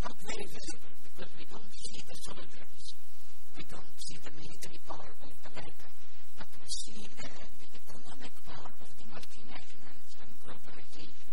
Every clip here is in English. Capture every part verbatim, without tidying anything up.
not very visible because we don't see the soldiers, we don't see the military power of America, but we see the, the economic power of the multinationals and globalization.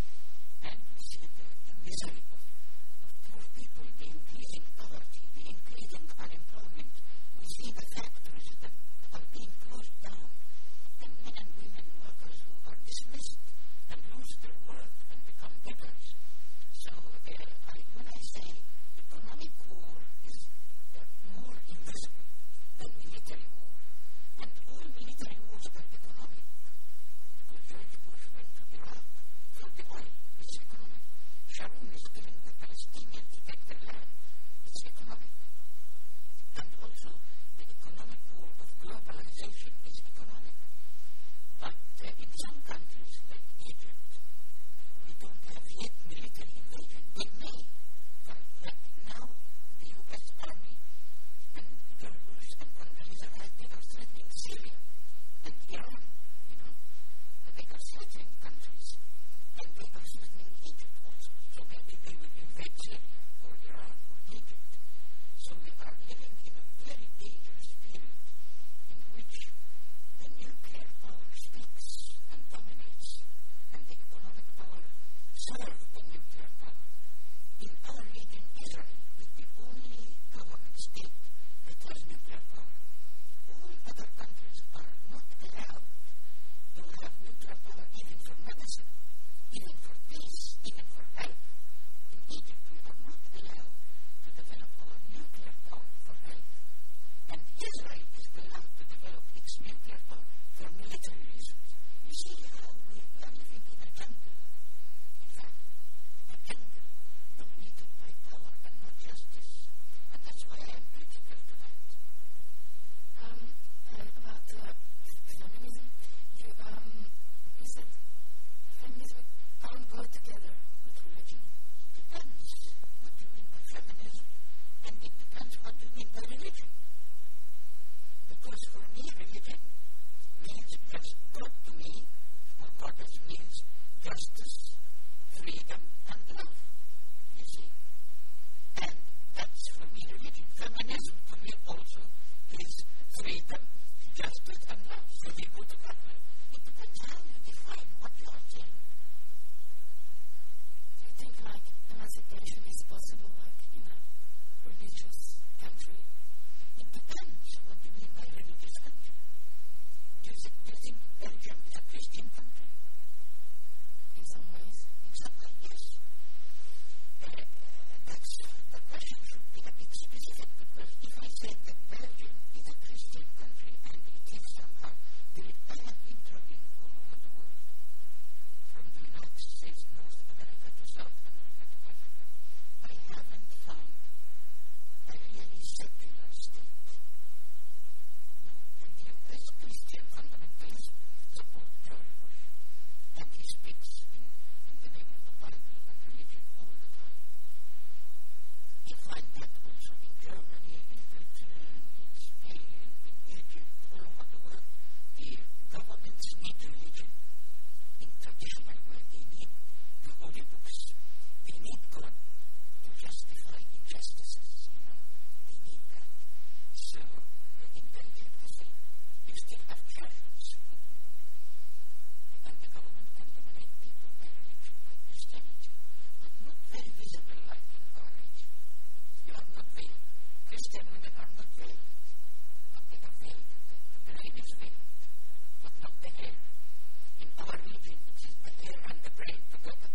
And we see the, the misery of, of poor people, the increasing poverty, the increasing unemployment. We see the factories that are being closed down, and men and women workers who are dismissed and lose their work and become beggars. So uh, I, when I say economic war is uh, more invisible than military war, and all military wars are economic, because George Bush went to Iraq for the oil, it's economic. Sharon is giving the Palestinians to take their land, it's economic. And also the economic war of globalization is economic. But uh, in some countries like Egypt, we don't have yet military invasion. We may, but like now the U S Army and George Bush and Condoleezza Rice, they are threatening Syria and Iran, you know. They are threatening countries, and they are threatening Egypt also. So maybe they will invade Syria or Iran or Egypt. So we are living in a very dangerous period in which the nuclear power speaks and dominates, and the economic power serves the nuclear power. In our region, Israel is the only government state that has nuclear power. All other countries are not allowed to have nuclear power even for medicine, even for peace, even for health. In Egypt, we are not allowed to develop our nuclear power for health. And Israel is allowed to develop its nuclear power for military reasons. You see how we are living in a jungle. In fact, a jungle dominated by power and not justice. And that's why I am critical to that. Um, and about uh, feminism, you, um, you said feminism can't go together with religion. It depends what you mean by feminism, and it depends what you mean by religion. Because for me, religion means just God to me, or goddess means justice, freedom, and love. You see? And that's for me religion. Feminism for me also is freedom, justice, and love. So they go together. It depends how you define what you are saying. Do you think like emancipation is possible like in a religious country? It depends what you mean by religious country. Do you, th- do you think Belgium is a Christian country? In some ways. In some way, yes. Uh, that's, uh, the question should be a bit specific, because if I say that Belgium is a Christian country and it is somehow, there is, I have been traveling all over the world, from the United States, North America to South America to Africa. I haven't found a really secular state. No. And the U S Christian fundamentalists support George Bush, and he speaks in, in the name of the Bible and religion all the time. You find that also in Germany, in Britain, in Spain, in Egypt, all over the world. The governments need religion in traditional way. They need the holy books. They need God to justify injustices, you know. They need that. So uh, in Belgium, the same. You still have churches, and the government can dominate people by religion, by Christianity, but not very visible like in our region. You are not veiled. Christian women are not veiled, but they are veiled. The, the brain is veiled, but not the hair. In our region, it is the hair and the brain together.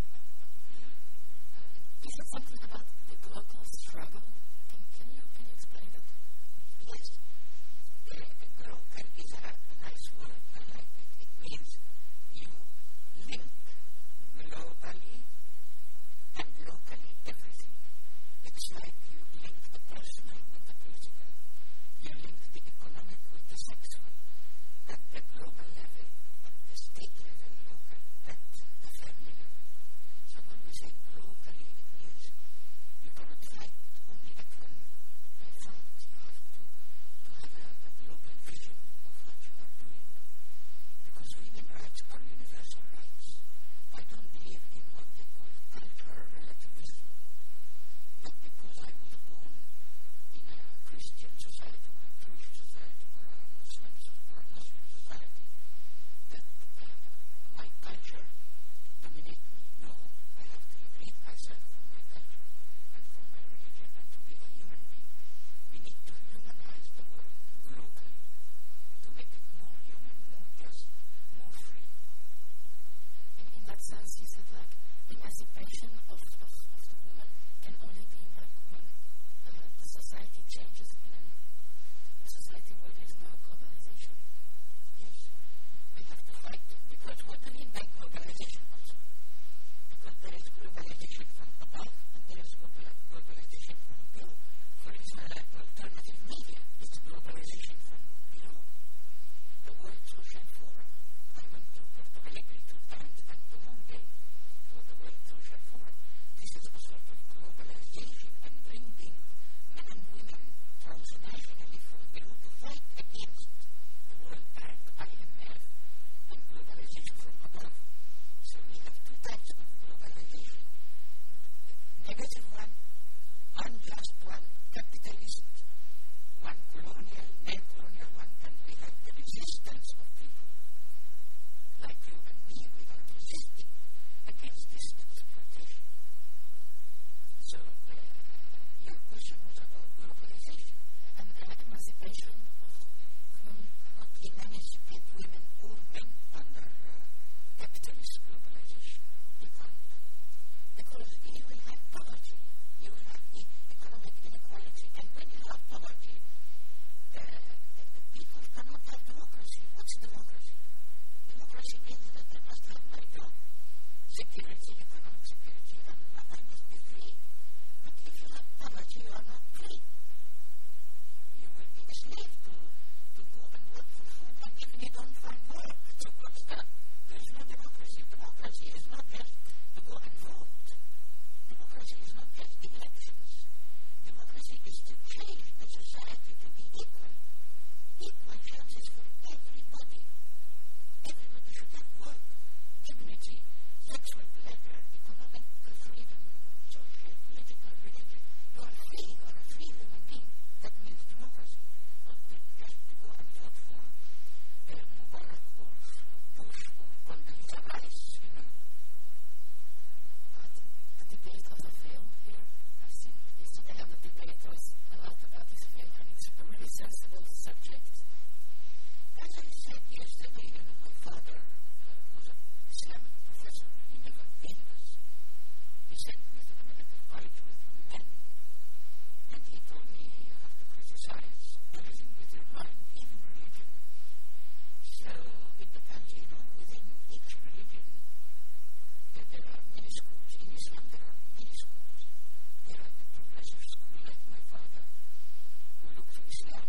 You said something about the global struggle. Can, can you can you explain that? Yes, uh, broker is a, a nice word. I like it. It means you link globally and locally everything. It's like you link the personal with the political. You link the economic with the sexual. At the global level, at the state level, local, at the family level. So when we say globally, it means you cannot fight only emancipation of, of, of the woman can only be like when uh, the society changes in an, a society where there is no globalization. Yes, we have to fight because what do we mean by globalization also? Because there is globalization from above and there is global- globalization from below. For example, alternative media is globalization from below. The World Social Forum. I went to Porto Alegre two times and to Monday for the World Social Forum. This is a sort of globalization and bringing men and women transnationally from below to fight against the World Bank, I M F, and globalization from above. So we have two types of globalization. Negative one, unjust one, capitalist one, colonial, neo-colonial one, and we have the resistance of people like you and me. We are resisting against this exploitation. So uh, your question was about globalization. And uh, emancipation of women. Not emancipate women or men under uh, capitalist globalization. We can't. Because you will have poverty, you will have e- economic inequality, and when you have poverty, uh, people cannot have democracy. What's democracy? Democracy means that I must have my job, security, economic security, and I must be free. But if you have poverty, you are not free. You will be a slave to, to go and work for food, and even you don't find work. So what's that? There is no democracy. Democracy is not just to go and vote. Democracy is not just elections. Democracy is to change the society to be equal. Equal chances for everybody. Everybody should have work, dignity, sexual pleasure, economic freedom, social, political, religion. You are free. You are a free human being. That means democracy. Not just to go and vote for uh, Mubarak or Bush or Condoleezza Rice, you know. But the debate also failed here. I've seen yesterday on the debate was a lot about this fail, and it's a really sensible subject. As I said yesterday, you know, my father uh, was a Islamic professor. He never failed us. He sent me to the medical college with men, and he told me you have to criticize everything with your mind, even religion. So it depends, you know, within each religion, that there are many schools. In Islam, there are many schools. There are the progressive school, like my father, who look for Islam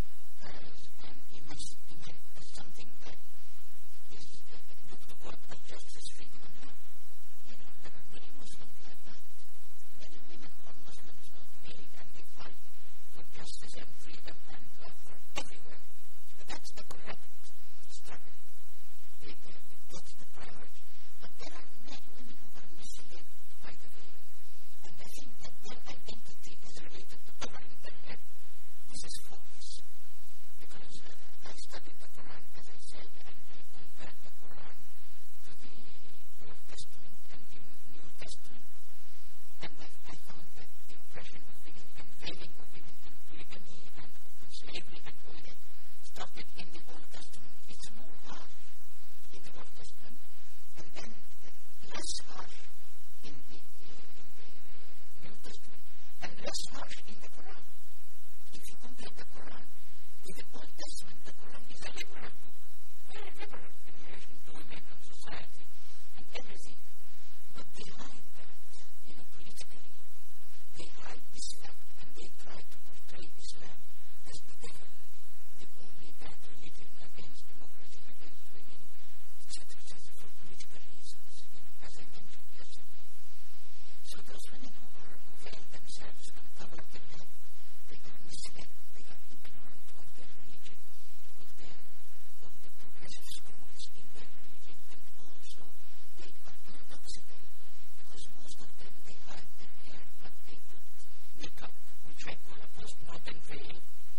as an immense, immense, as something that is uh, looked upon as justice, freedom, and love. You know, there are many Muslims like that. Many women who are Muslims, not married, and they fight for justice and freedom and love for everywhere. But that's the correct struggle. They, they, that's the priority. But there are many women who are misled by the veil. And I think that their identity is related to covering their head. This is false. Because uh, I studied the Quran, as I said, and I compared the Quran to the Old Testament and the New Testament. And I, I found that the oppression of women and veiling of women and polygamy and open slavery and all that started in the Old Testament. It's more harsh in the Old Testament, and then uh, less harsh in the, uh, in the uh, New Testament, and less harsh in the Quran. If you compare the Quran with the Old Testament, the Quran is a liberal book, very liberal in relation to women and society and everything. But behind that, you know, politically, they hide this fact and they try to portray Islam as the devil, the only bad religion against democracy, against women, et cetera, et cetera, for political reasons, you know, as I mentioned yesterday. So those women who are who veil themselves and cover their head, they are misled, they are ignorant of their religion, of their of the progressive schools in their religion, and also they are paradoxical because most of them they hide their hair, but they put makeup, which I call a postmodern veil.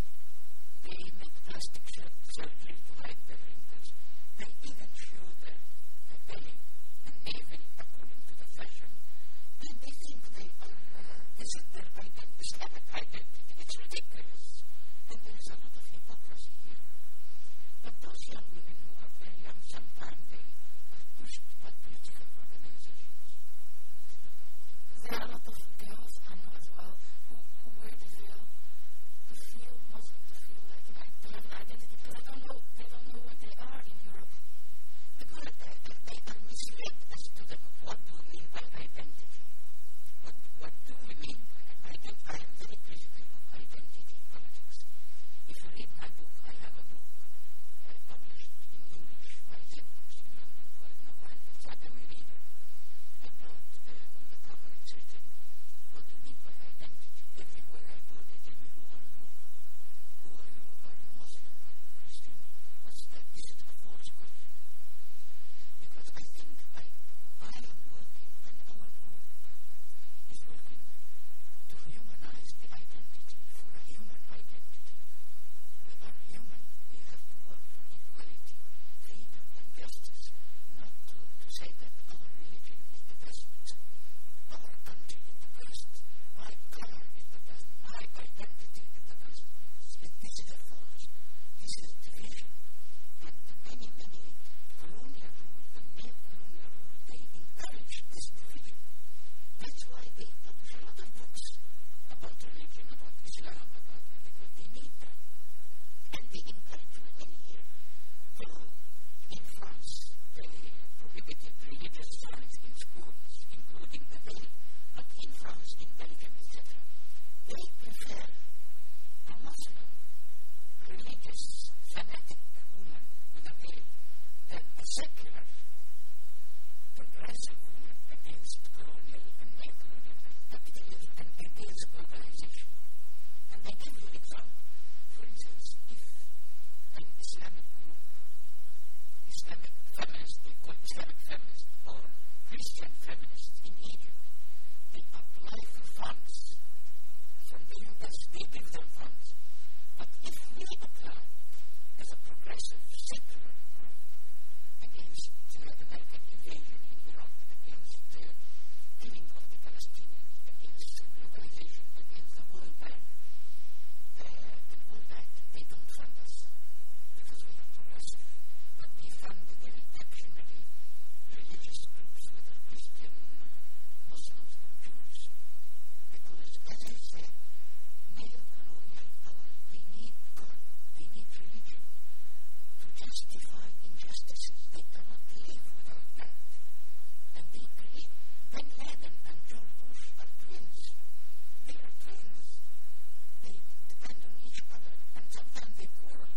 They make plastic surgery to hide their wrinkles. They even show their, their belly and navel according to the fashion. And they think they are, uh, this is their identity, Islamic identity. It's ridiculous. And there is a lot of hypocrisy here. But those young women who are very young, sometimes they are pushed by political organizations. there are a lot of girls I know as well who, who wear the veil to feel Muslim, to feel like an, to have an identity, because I don't know, they don't know what they are in Europe. Because uh, they are misled as to the, what do we mean by identity. What, what do we mean by identity? I am very critical of identity politics. If you read my book, I have a book uh, published in English by Zipbooks in London called Nawal al-Fadawi Reader, about uh, on the cover it's written, what do you mean by identity? Everywhere I go they tell me, who are you? Who are you? Are you Muslim? Are you Christian? What's that? Is it a false question? Because I think I, I am working and our group is working to humanize the identity for a human identity. We are human. We have to work for equality, freedom and justice, not to, to say that our religion is the best, our country is the best, my color is the best, my identity is the best. This is a false. This is division. And the many, many colonial rule, the neo-colonial rule, they encourage this division. That's why they publish a lot of books about religion, about Islam, about because they need that. And they encourage women here. Though in France they prohibited religious signs in schools, including the veil, but in France, in Belgium, et cetera, they prefer a Muslim, religious, fanatic woman with a veil than a secular, progressive woman against colonial and neo-colonial capitalism and against globalization. And they give you example. For instance, if an Islamic group, Islamic feminists, they call Islamic feminists, or Christian feminists in Egypt, they apply for funds from the U S, they give them funds. But if we apply as a progressive, secular group against the American invasion in Iraq, against the killing of the Palestinians, against globalization, against the World Bank, uh, and all that, they don't fund us because we are progressive. But they fund the very actionary religious groups, whether Christian, Muslims, or Jews. Because, as I said, neo-colonial powers, they need God, they need religion to justify injustices. They cannot live without that. And they create, Bin Laden and George Bush are twins. They are twins. They depend on each other, and sometimes they quarrel.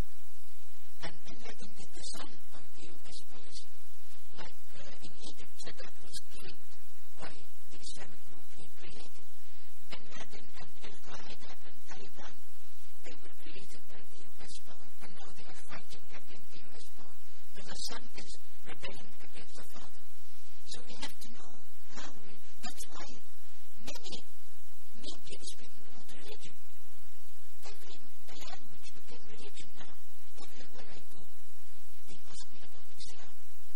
And Bin Laden is the son of the U S policy. Like uh, in Egypt, Sadat was killed by the Islamic group he created. Bin Laden and Al-Qaeda and Taliban, they were created by the U S power, and now they are fighting against the U S power. But the son is rebelling against the father. So we have to know how we, that's why many media speaking about religion. Every the language became religion now. Everywhere I go, they ask me about Islam.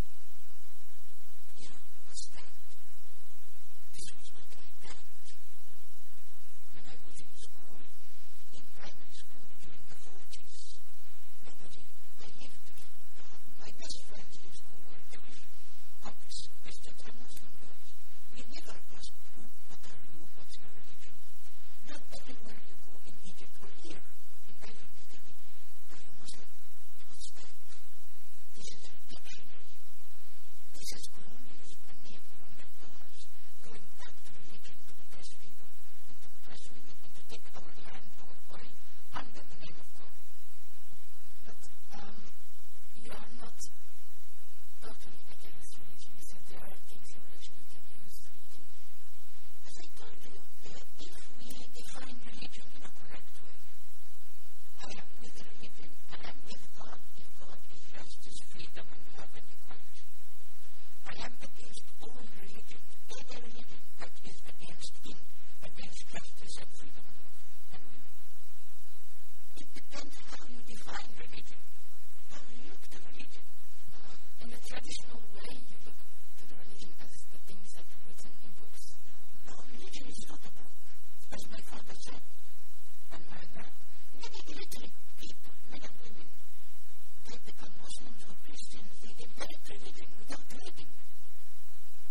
Yeah, what's that? This was not like that. When I was in school, in primary school during the forties, nobody, I lived, uh, my best friends in school were Jewish couples, Christians and Muslim girls. We never asked, who, what are you, what's your religion? Now everywhere you go in Egypt or here in Belgium, they tell me, are you Muslim? What's that? This is reductionary. This is colonialism and neo-colonial powers going back to religion to oppress people and to oppress women and to take our land, our oil, under the name of God. But um, you are not totally against religion. You said there are things in religion you can use religion. As I told you, uh, if we define religion in a correct way, I am with religion and I am with God if God is justice, freedom, and love and equality. I am against all religions, any religion that is against him, against justice and freedom and love and women. It depends how you define religion, how you look to religion. Uh, in the traditional way, you look to the religion as the things that are written in books. No, religion is not a book, as my father said, and my dad. Many illiterate people, men and women, they become Muslims or Christians, they inherit religion without reading.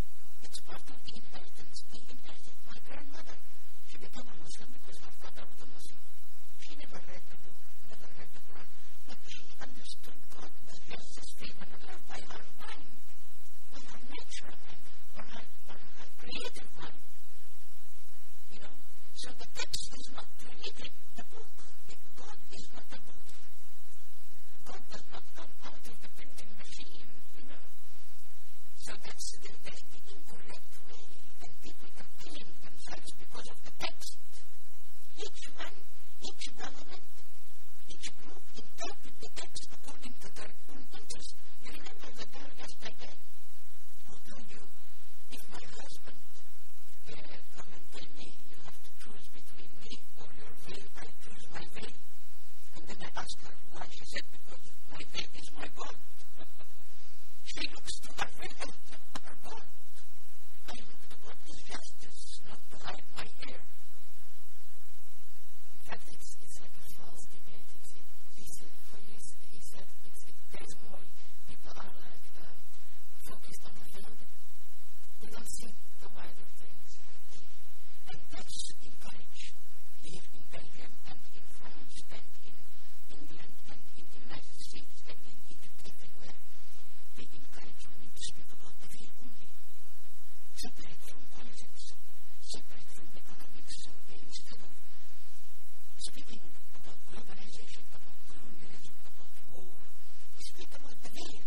It's part of the inheritance. We inherited. My grandmother, she became a Muslim because her father was a Muslim. She never read the book, never read the Quran, but she understood God as justice, freedom, and love by her mind, by her natural mind, or her, or her creative mind. You know? So the text is not created, the book. God is not a book. God does not come out of the printing machine, you know. So that's the, that's the incorrect way, and people are killing themselves because of the text. Each man, each government, each group interpret the text according to their own interest. You remember the girl yesterday who told you, if my husband uh, come and tell me you have to choose between me or your veil, I choose my veil. And then I asked her why. She said, because my veil is my God. She looks to her veil, her God. I look to what is justice, not to hide my hair. In fact, it's, it's like a false debate. It's, it, he said, for you, he said it's, it, there's more, people are like um, focused on the field. They don't see the wider things. And that's encouraged here in Belgium and in France and in England and in the United States and in Egypt, everywhere. They encourage women to speak about the veil only, separate from politics, separate from economics. So instead of speaking about globalization, about colonialism, about war, they speak about the veil.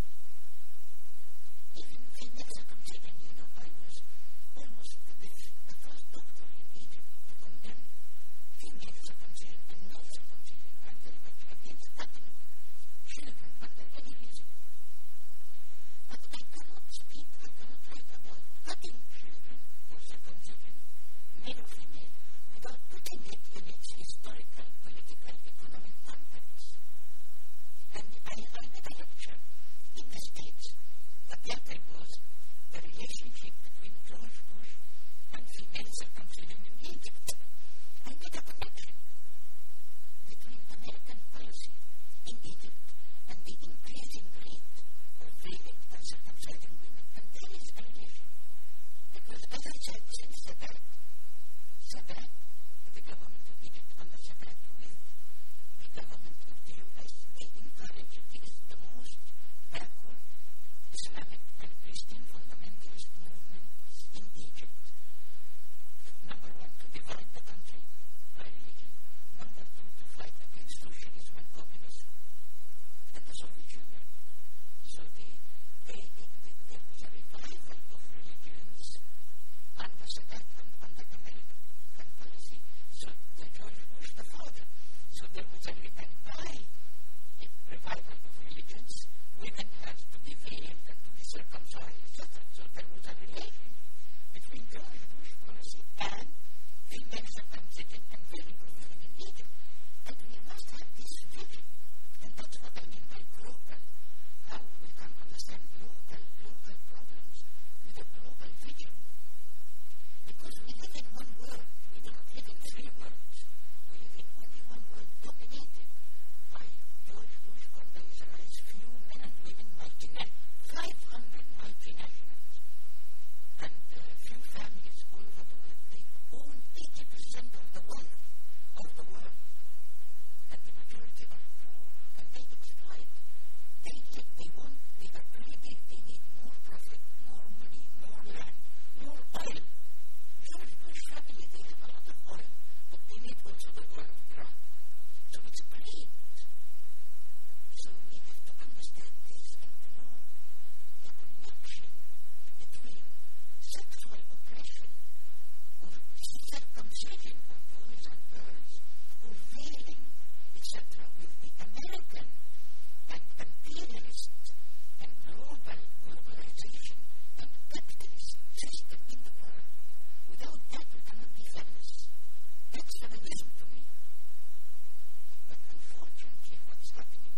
Even female circumcision, you know, I was almost the, the first doctor in Egypt to condemn female circumcision and male circumcision. I'm very much against cutting children under any reason. But I cannot speak, I cannot write about cutting children or circumcision, male or female, without putting it in its historical, political, economic context. And I, I made a lecture in the States. The title was The Relationship Between George Bush and Female Circumcision in Egypt. I made a connection between American policy in Egypt and the increasing rate of veiling and circumcising women. And there is a relation. Because as I said, since Sadat, Sadat, the government of Egypt under Sadat with the government of the U S, they encourage, it is the most backward Islamic and Christian fundamentalist movement in Egypt. Number one, to divide the country by religion. Number two, to fight against socialism and communism and the Soviet Union. So they, they, they, they, there was a revival of religions under Sadat and under American policy. So the George Bush, the father. So there was a revival, a revival of religions. Women had to be veiled and to be circumcised, et cetera. So there was a relation between George Bush policy and female circumcision and veiling of women in Egypt. And we must have this vision. And that's what I mean by global. How we can understand local, local problems with a global vision. Because we live in one world. We do not live in three worlds. We live in only one world dominated by George Bush or the Israelis, few men and women, multinationals, five hundred multinationals, and uh, few families all over the world. They own eighty percent of the wealth of the world, and the majority are poor, and they exploit. They, they, they want, they are greedy, they need more profit, more money, more land, more oil. George Bush family, they have a lot of oil, but they need also the oil of Iran. So it's greed. So we have to understand this and to know the connection between sexual oppression or circumcision of boys and girls or veiling, et cetera, with the American and imperialist and global globalization and capitalist system in the world. Without that, we cannot be feminists. That's feminism to me. But unfortunately, what's happening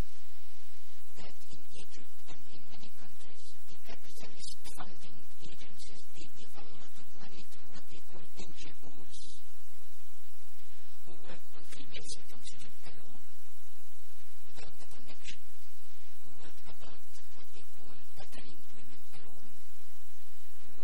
that in Egypt and in many countries, the capitalist funding agencies, they give a lot of money to what they call N G Os, who work on female circumcision alone, without the connection, who work about what they call bettering women alone, who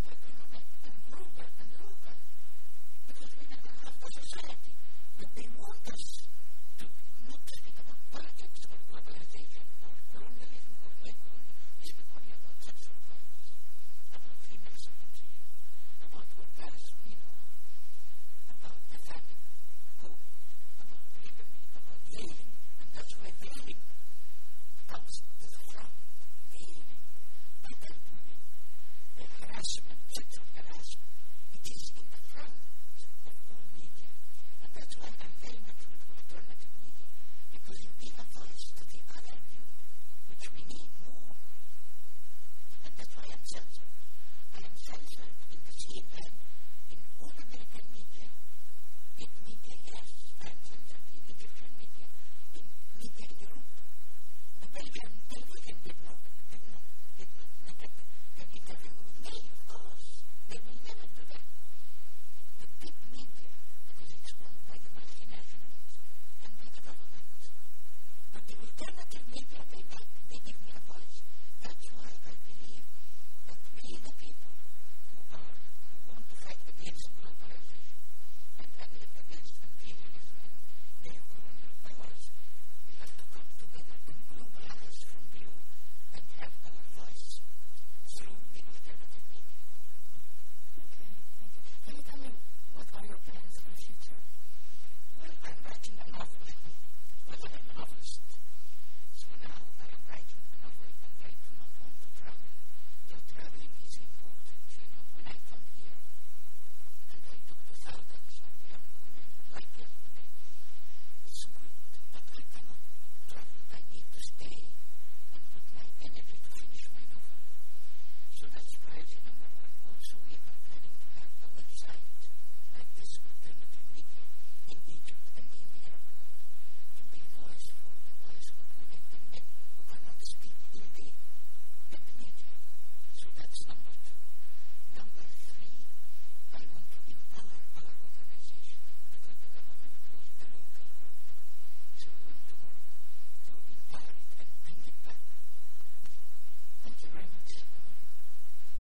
economic and global and local, because we never have the society. But they want us to not speak about politics or globalization or colonialism or neo-colonialism. We speak only about sexual violence, about female circumcision, about orgasm, you know, about the family code, about polygamy, about veiling, and that's why veiling comes to the front. Veiling, battered women, the harassment, sexual harassment, it is in the front of all media. And that's why I'm very much with alternative media, because you give a voice to the other view, which we need more. And that's why I'm censored. I am censored in the C N N, in all American media, in media, yes, I am censored in Egyptian media, in media in Europe. The Belgian television did not, did not, did not make it an interview with me, of course. They will never do that. The big media, because it's owned by the multinationals and by the government. But the alternative media, they make, they give me a voice. That's why I believe that we, the people who are, who want to fight against globalization and against imperialism and neo-colonial powers, we have to come together and globalize from below and have our voice through the alternative media. Okay, okay. Can you tell me what are your plans for the future? Well, I'm writing a novel. Well, I'm a novelist. So now I am writing